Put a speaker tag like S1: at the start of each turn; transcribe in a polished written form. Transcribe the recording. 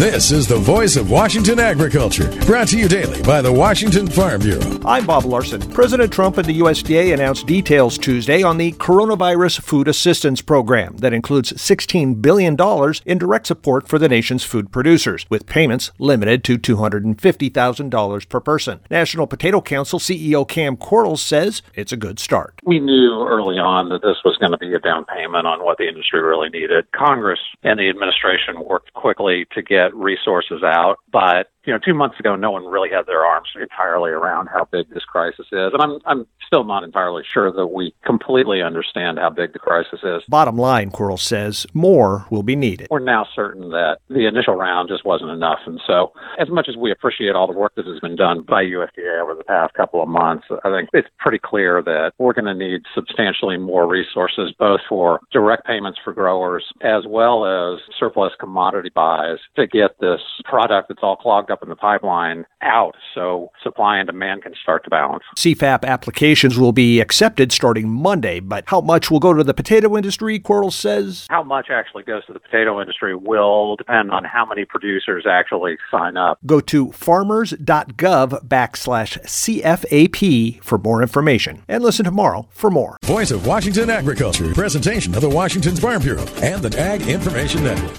S1: This is the voice of Washington agriculture, brought to you daily by the Washington Farm Bureau.
S2: I'm Bob Larson. President Trump and the USDA announced details Tuesday on the Coronavirus Food Assistance Program that includes $16 billion in direct support for the nation's food producers, with payments limited to $250,000 per person. National Potato Council CEO Cam Quarles says it's a good start.
S3: We knew early on that this was going to be a down payment on what the industry really needed. Congress and the administration worked quickly to get resources out, but 2 months ago, no one really had their arms entirely around how big this crisis is. And I'm still not entirely sure that we completely understand how big the crisis is.
S2: Bottom line, Quarles says, more will be needed.
S3: We're now certain that the initial round just wasn't enough. And so as much as we appreciate all the work that has been done by USDA over the past couple of months, I think it's pretty clear that we're going to need substantially more resources, both for direct payments for growers as well as surplus commodity buys to get this product that's all clogged up in the pipeline out so supply and demand can start to balance.
S2: CFAP applications will be accepted starting Monday, but how much will go to the potato industry, Quarles says?
S3: How much actually goes to the potato industry will depend on how many producers actually sign up.
S2: Go to farmers.gov/CFAP for more information. And listen tomorrow for more.
S1: Voice of Washington agriculture, presentation of the Washington Farm Bureau and the Ag Information Network.